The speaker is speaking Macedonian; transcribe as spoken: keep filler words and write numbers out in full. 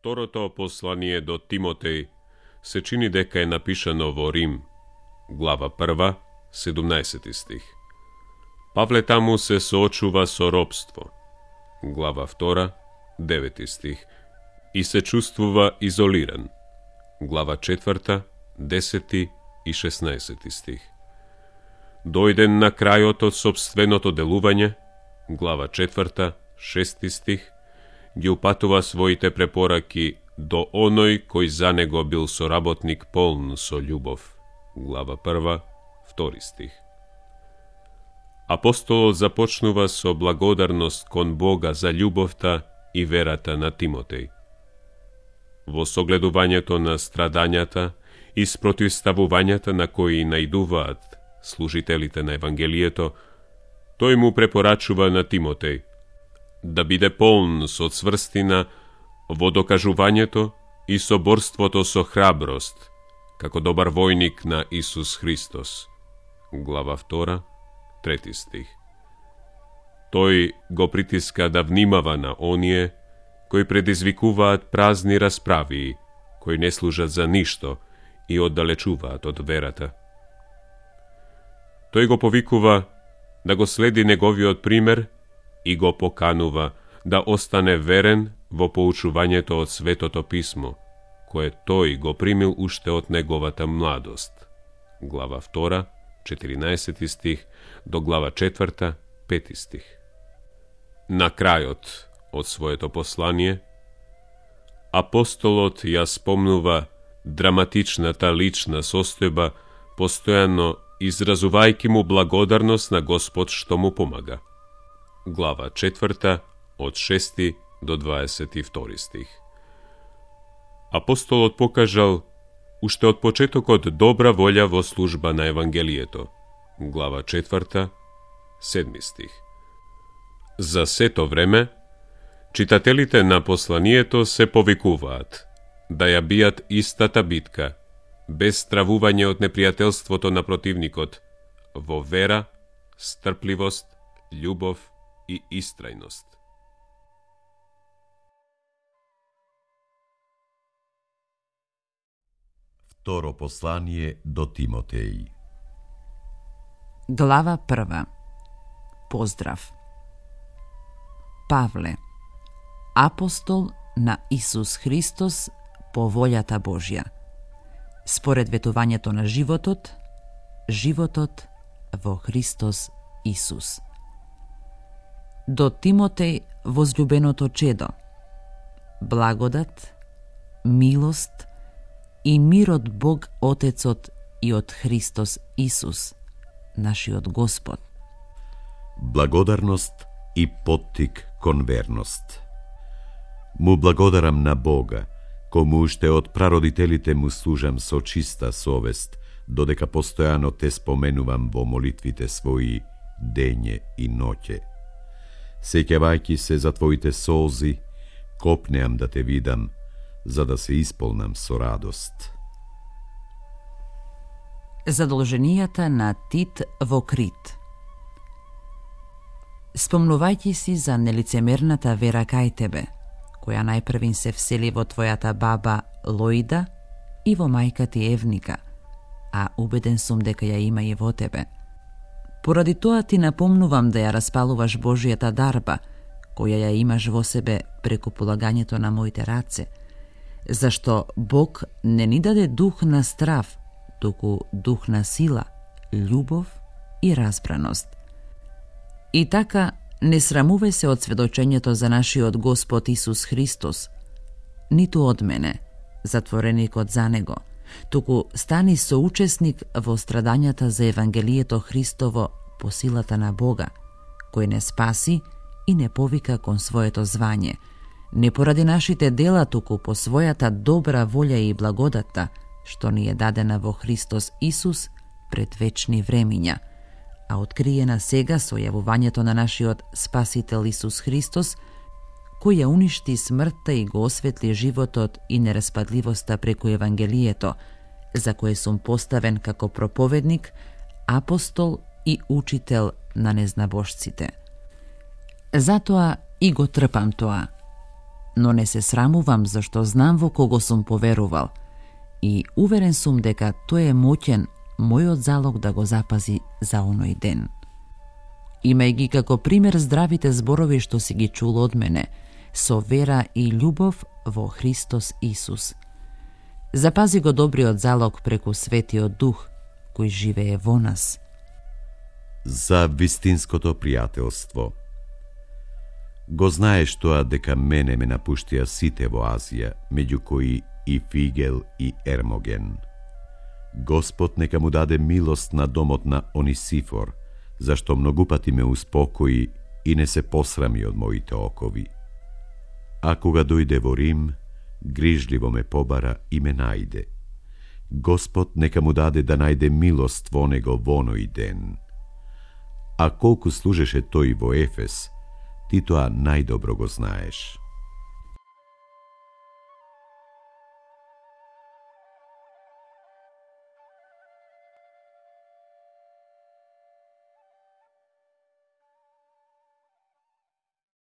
Второто послание до Тимотеј се чини дека е напишано во Рим, глава прва, седумнаесети стих. Павле таму се соочува со робство, глава втора, девети стих, и се чувствува изолиран, глава четврта, десети и шеснаесети стих. Дојден на крајот од собственото делување, глава четврта, шести стих, ги упатува своите препораки до оној кој за него бил соработник полн со љубов, глава прва, втори стих. Апостолот започнува со благодарност кон Бога за љубовта и верата на Тимотеј. Во согледувањето на страдањата и спротивставувањата на кои наидуваат служителите на Евангелието, тој му препорачува на Тимотеј да биде полн со цврстина во докажувањето и соборството со храброст, како добар војник на Исус Христос. Глава втора, трети стих. Тој го притиска да внимава на оние кои предизвикуваат празни расправи, кои не служат за ништо и оддалечуваат од верата. Тој го повикува да го следи неговиот пример и го поканува да остане верен во поучувањето од Светото Писмо, кое тој го примил уште од неговата младост. Глава втора, четиринаесети стих, до глава четврта, пети стих. На крајот од своето послание, апостолот ја спомнува драматичната лична состојба, постојано изразувајќи му благодарност на Господ што му помага. Глава четврта, од шести до дваесет и втори стих. Апостолот покажал уште од почетокот добра волја во служба на Евангелието. Глава четврта, седми стих. За сето време, читателите на посланието се повикуваат да ја бијат истата битка, без стравување од непријателството на противникот, во вера, стрпливост, љубов и истрајност. Второ послание до Тимотеј. Глава прва. Поздрав. Павле, апостол на Исус Христос по волјата Божја, според ветувањето на животот, животот во Христос Исус. До Тимотеј, возлюбеното чедо, благодат, милост и мир од Бог Отецот и од Христос Исус, нашиот Господ. Благодарност и поттик кон верност. Му благодарам на Бога, кому уште од прародителите му служам со чиста совест, додека постојано те споменувам во молитвите своји дење и ноќе. Сеќавајќи се за твоите солзи, копнеам да те видам, за да се исполнам со радост. Задолженијата на Тит во Крит. Спомнувајќи си за нелицемерната вера кај тебе, која најпрвин се всели во твојата баба Лоида и во мајка ти Евника, а убеден сум дека ја има и во тебе. Поради тоа ти напомнувам да ја распалуваш Божијата дарба, која ја имаш во себе преку полагањето на моите раце, зашто Бог не ни даде дух на страв, туку дух на сила, љубов и разбраност. И така, не срамувај се од сведочењето за нашиот Господ Исус Христос, ниту од мене, затвореникот за него, туку стани соучесник во страдањата за Евангелието Христово по силата на Бога, кој не спаси и не повика кон своето звање, не поради нашите дела, туку по својата добра волја и благодатта, што ни е дадена во Христос Исус пред вечни времиња, а откриена сега со јавувањето на нашиот Спасител Исус Христос, кој ја уништи смртта и го осветли животот и нераспадливоста преку Евангелието, за кое сум поставен како проповедник, апостол и учител на незнабожците. Затоа и го трпам тоа. но не се срамувам зашто знам во кого сум поверувал и уверен сум дека тој е моќен мојот залог да го запази за оној ден. Имај ги како пример здравите зборови што си ги чул од мене, со вера и љубов во Христос Исус. Запази го добриот залог преку Светиот Дух, кој живее во нас. За вистинското пријателство. Го знаеш тоа дека мене ме напуштија сите во Азија, меѓу кои и Фигел и Ермоген. Господ нека му даде милост на домот на Онисифор, зашто многу пати ме успокои и не се посрами од моите окови. А кога дојде во Рим, грижливо ме побара и ме најде. Господ нека му даде да најде милост во него во оној ден. А колку служеше тој во Ефес, ти тоа најдобро го знаеш.